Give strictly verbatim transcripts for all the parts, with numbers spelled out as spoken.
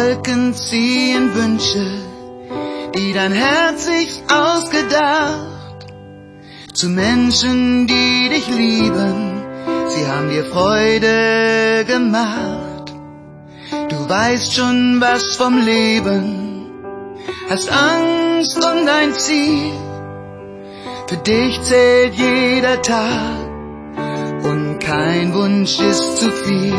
Wolken ziehen Wünsche, die dein Herz sich ausgedacht. Zu Menschen, die dich lieben, sie haben dir Freude gemacht. Du weißt schon was vom Leben, hast Angst um dein Ziel. Für dich zählt jeder Tag und kein Wunsch ist zu viel.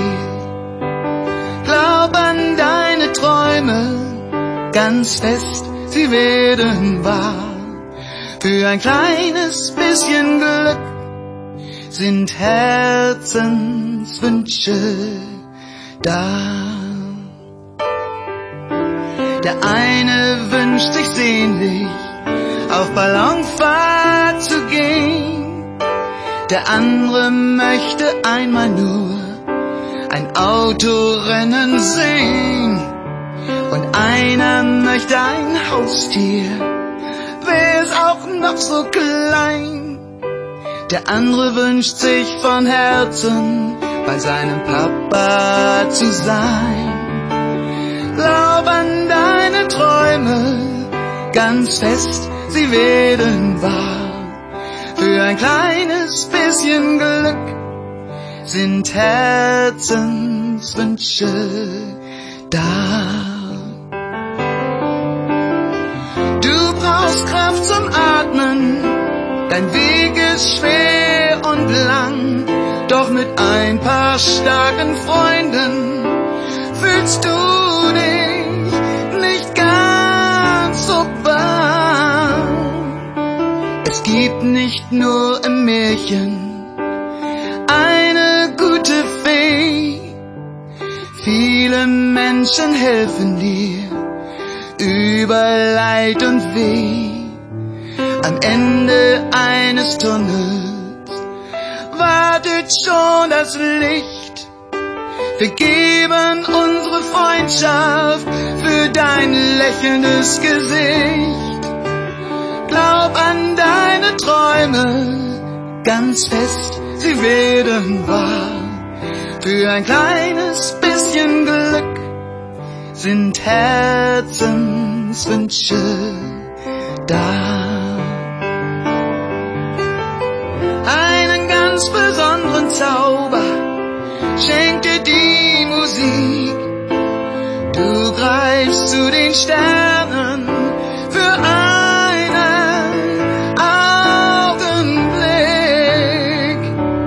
Glaub an deine Träume ganz fest, sie werden wahr. Für ein kleines bisschen Glück sind Herzenswünsche da. Der eine wünscht sich sehnlich, auf Ballonfahrt zu gehen. Der andere möchte einmal nur ein Autorennen sehen. Und einer möchte ein Haustier, wär's auch noch so klein. Der andere wünscht sich von Herzen, bei seinem Papa zu sein. Glaub an deine Träume ganz fest, sie werden wahr. Für ein kleines bisschen Glück sind Herzenswünsche da. Du brauchst Kraft zum Atmen, dein Weg ist schwer und lang. Doch mit ein paar starken Freunden fühlst du dich nicht ganz so warm. Es gibt nicht nur im Märchen eine gute Fee. Viele Menschen helfen dir über Leid und Weh. Am Ende eines Tunnels wartet schon das Licht. Wir geben unsere Freundschaft für dein lächelndes Gesicht. Glaub an deine Träume ganz fest, sie werden wahr. Für ein kleines bisschen Glück sind Herzenswünsche da. Einen ganz besonderen Zauber schenkt dir die Musik. Du greifst zu den Sternen für einen Augenblick.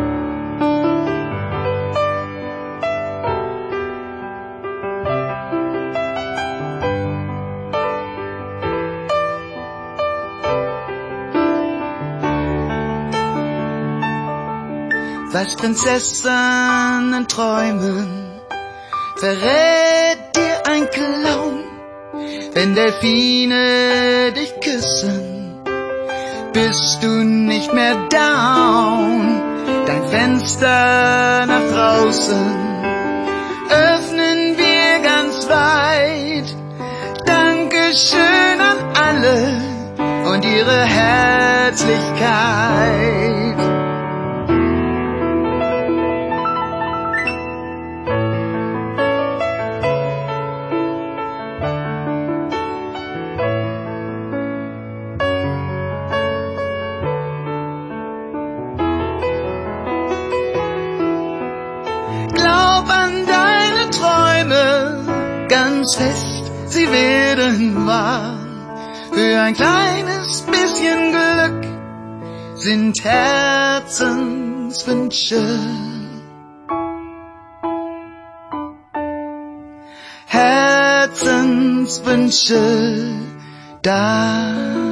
Was Prinzessinnen träumen, verrät dir ein Clown. Wenn Delfine dich küssen, bist du nicht mehr down. Dein Fenster nach draußen öffnen wir ganz weit. Dankeschön an alle und ihre Herzlichkeit. Glaub an deine Träume ganz fest, sie werden wahr. Für ein kleines bisschen Glück sind Herzenswünsche. Herzenswünsche da.